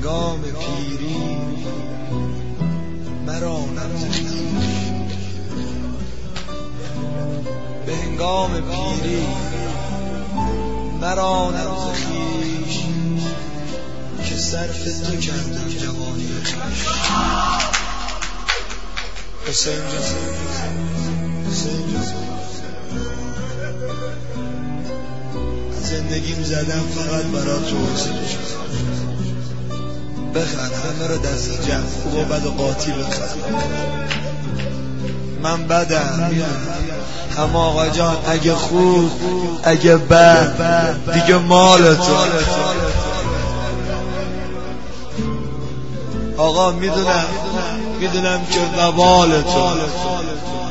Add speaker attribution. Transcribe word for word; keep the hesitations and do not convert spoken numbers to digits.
Speaker 1: هنگام پیری مرانم ز خویش، به هنگام پیری مرانم ز خویش، که صرف تو کردم جوانی خویش. حسین جان، حسین جان، زندگیم زدم فقط برا تو حسین جان. بخند همه رو دست جمع، خوب و بد و قاطی بخند. من بدم هم آقا جان، اگه خوب اگه بد دیگه مال تو. آقا میدونم میدونم که وبال تو.